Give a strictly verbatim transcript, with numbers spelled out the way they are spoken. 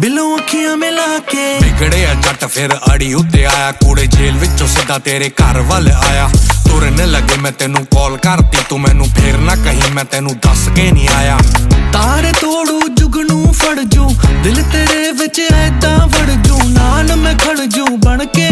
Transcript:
बिलों अखियां मिला के बिगड़े जट फिर अड़ी उत्ते आया कूड़े जेल विचों सीधा तेरे घर वाल आया तुरन लगे मैं तेनू कॉल करती तू मैनू फिर ना कहीं मैं तेनू दस के नहीं आया तारे तोड़ू जुगनू फड़ जू दिल तेरे विच ऐदा वड़ जू नाल मैं खड़ जू बन के